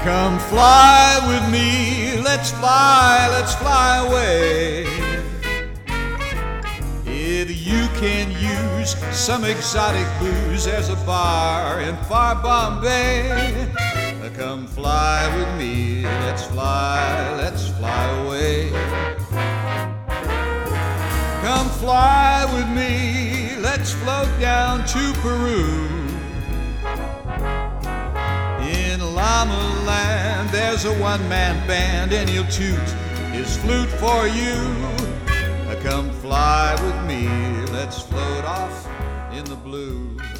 Come fly with me, let's fly away. If you can use some exotic booze, there's a bar in far Bombay. Come fly with me, let's fly away. Come fly with me, let's float down to Peru. In Llama Land, there's a one-man band, and he'll toot his flute for you. Come fly with me, let's float off in the blue.